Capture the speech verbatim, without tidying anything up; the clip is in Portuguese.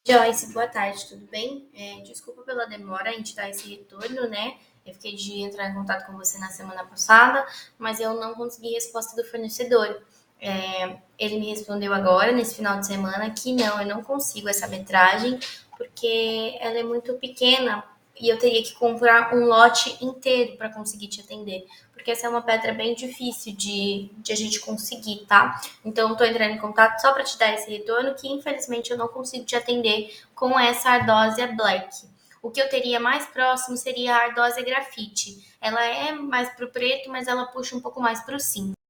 Joyce, boa tarde, tudo bem? É, desculpa pela demora em te dar esse retorno, né? Eu fiquei de entrar em contato com você na semana passada, mas eu não consegui resposta do fornecedor. É, ele me respondeu agora, nesse final de semana, que não, eu não consigo essa metragem, porque ela é muito pequena e eu teria que comprar um lote inteiro para conseguir te atender, porque essa é uma pedra bem difícil de, de a gente conseguir, tá? Então, estou entrando em contato só para te dar esse retorno, que infelizmente eu não consigo te atender com essa ardósia black. O que eu teria mais próximo seria a ardósia grafite. Ela é mais pro preto, mas ela puxa um pouco mais pro cinza.